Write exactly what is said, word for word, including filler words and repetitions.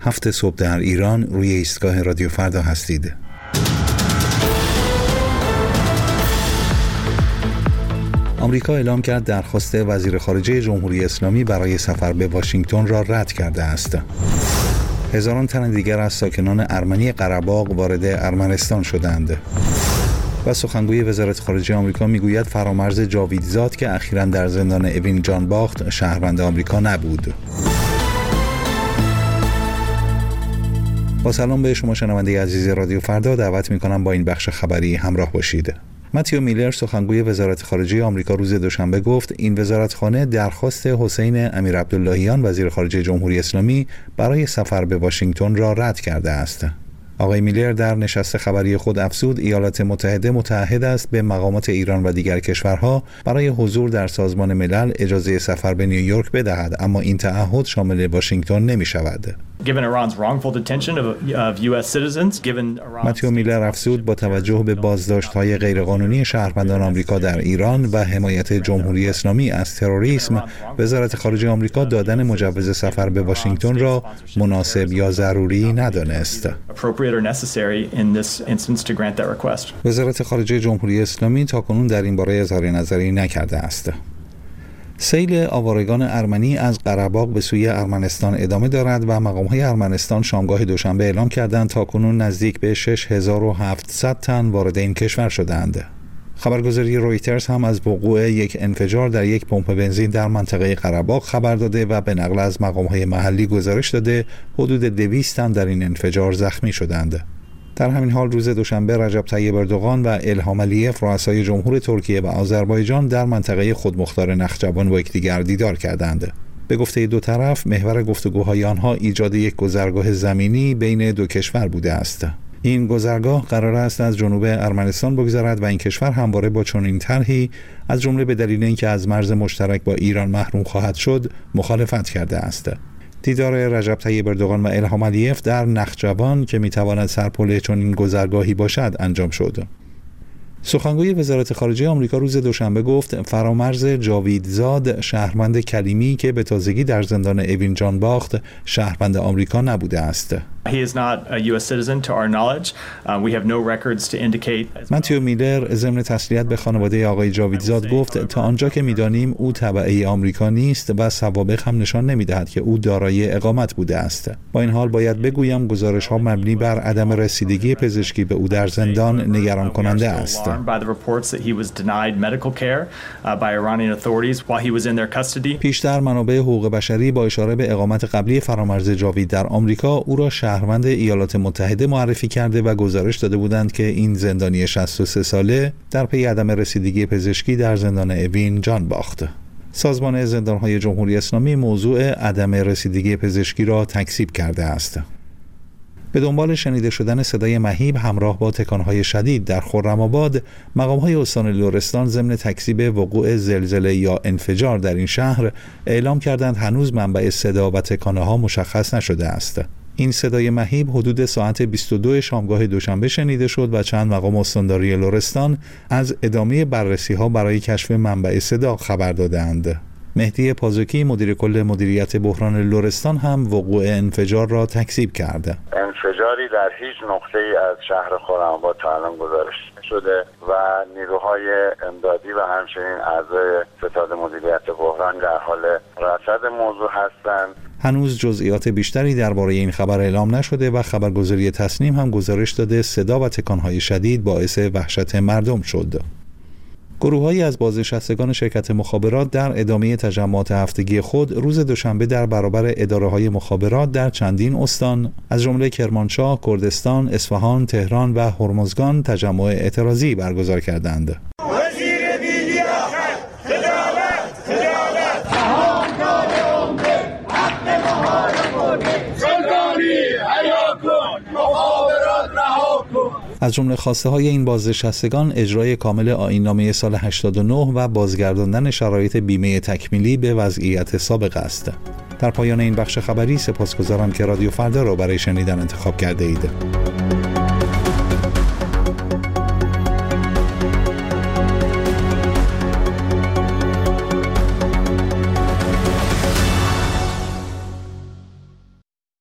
هفت صبح در ایران روی ایستگاه رادیو فردا هستید. آمریکا اعلام کرد درخواست وزیر خارجه جمهوری اسلامی برای سفر به واشنگتن را رد کرده است. هزاران تن دیگر از ساکنان ارمنی قره‌باغ وارد ارمنستان شدند. و سخنگوی وزارت خارجه آمریکا میگوید فرامرز جاویدزاد که اخیراً در زندان اوین جان باخت شهروند آمریکا نبود. با سلام به شما شنونده عزیز رادیو فردا، دعوت می‌کنم با این بخش خبری همراه باشید. متیو میلر سخنگوی وزارت خارجه آمریکا روز دوشنبه گفت این وزارتخانه درخواست حسین امیرعبداللهیان وزیر خارجه جمهوری اسلامی برای سفر به واشنگتن را رد کرده است. آقای میلر در نشست خبری خود افزود ایالات متحده متعهد است به مقامات ایران و دیگر کشورها برای حضور در سازمان ملل اجازه سفر به نیویورک بدهد، اما این تعهد شامل واشنگتن نمی شود. متیو میلر افزود با توجه به بازداشت‌های غیرقانونی شهروندان آمریکا در ایران و حمایت جمهوری اسلامی از تروریسم، وزارت خارجه آمریکا دادن مجوز سفر به واشنگتن را مناسب یا ضروری ندانست. وزارت خارجه جمهوری اسلامی تاکنون در این باره اظهار نظری نکرده است. سیل آوارگان ارمنی از قره‌باغ به سوی ارمنستان ادامه دارد و مقام‌های ارمنستان شامگاه دوشنبه اعلام کردند تاکنون نزدیک به شش هزار و هفتصد تن وارد این کشور شدند. خبرگزاری رویترز هم از وقوع یک انفجار در یک پمپ بنزین در منطقه قره‌باغ خبر داده و به نقل از مقام‌های محلی گزارش داده حدود دویست تن در این انفجار زخمی شدند. در همین حال روز دوشنبه رجب طیب اردوغان و الهام علیف رؤسای جمهور ترکیه و آذربایجان در منطقه خودمختار نخجوان با یکدیگر دیدار کردند. به گفته دو طرف محور گفتگوهای آنها ایجاد یک گذرگاه زمینی بین دو کشور بوده است. این گذرگاه قرار است از جنوب ارمنستان بگذرد و این کشور همواره با چنین طرحی از جمله به دلیل اینکه از مرز مشترک با ایران محروم خواهد شد مخالفت کرده است. دیدار رجب طیب اردوغان و الهام علیف در نخجوان که میتواند سرپل چنین گذرگاهی باشد انجام شد. سخنگوی وزارت خارجه آمریکا روز دوشنبه گفت فرامرز جاویدزاد شهروند کلیمی که به تازگی در زندان اوین جان باخت شهروند آمریکا نبوده است. متیو میلر ضمن تسلیت به خانواده آقای جاویدزاد گفت تا آنجا که می‌دانیم او تبعه آمریکا نیست و سوابق هم نشان نمی‌دهد که او دارای اقامت بوده است. با این حال باید بگویم گزارش‌ها مبنی بر عدم رسیدگی پزشکی به او در زندان نگران کننده است. پیشتر منابع حقوق بشری با اشاره به اقامت قبلی فرامرز جاوید در آمریکا او را شهروند ایالات متحده معرفی کرده و گزارش داده بودند که این زندانی شصت و سه ساله در پی عدم رسیدگی پزشکی در زندان اوین جان باخت. سازمان زندان‌های جمهوری اسلامی موضوع عدم رسیدگی پزشکی را تکذیب کرده است. به دنبال شنیده شدن صدای مهیب همراه با تکانهای شدید در خرم‌آباد، مقام‌های استان لرستان ضمن تکذیب وقوع زلزله یا انفجار در این شهر اعلام کردند هنوز منبع صدا و تکانه‌ها مشخص نشده است. این صدای مهیب حدود ساعت بیست و دو شامگاه دوشنبه شنیده شد و چند مقام استانداری لرستان از ادامه بررسی‌ها برای کشف منبع صدا خبر دادند. مهدی پازوکی مدیر کل مدیریت بحران لرستان هم وقوع انفجار را تکذیب کرد. انفجاری در هیچ نقطه‌ای از شهر خرم‌آباد تا الان گزارش شده و نیروهای امدادی و همچنین اعضای ستاد مدیریت بحران در حال رصد موضوع هستند. هنوز جزئیات بیشتری درباره این خبر اعلام نشده و خبرگزاری تصنیم هم گزارش داده صدا و تکانهای شدید باعث وحشت مردم شد. گروه‌هایی از بازنشستگان شرکت مخابرات در ادامه تجمعات هفتگی خود روز دوشنبه در برابر اداره‌های مخابرات در چندین استان از جمله کرمانشاه، کردستان، اصفهان، تهران و هرمزگان تجمع اعتراضی برگزار کردند. از جمله خواسته های این بازنشستگان اجرای کامل آیین‌نامه سال هشتاد و نه و بازگرداندن شرایط بیمه تکمیلی به وضعیت سابق است. در پایان این بخش خبری سپاسگزارم که رادیو فردا را برای شنیدن انتخاب کرده اید.